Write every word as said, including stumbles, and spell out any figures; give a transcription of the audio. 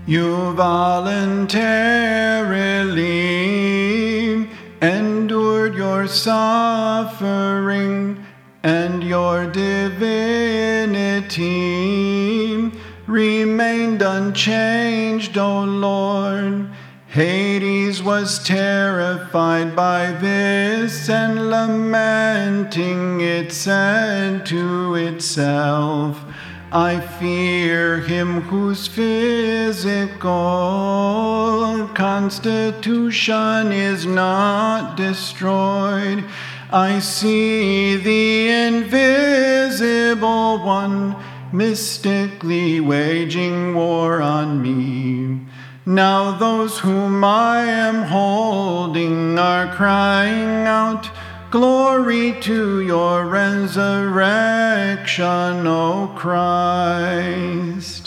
You voluntarily endured your suffering, and your divinity remained unchanged, O Lord. Hades was terrified by this, and lamenting it said to itself, I fear him whose physical constitution is not destroyed. I see the invisible one mystically waging war on me. Now those whom I am holding are crying out, Glory to your resurrection, O Christ.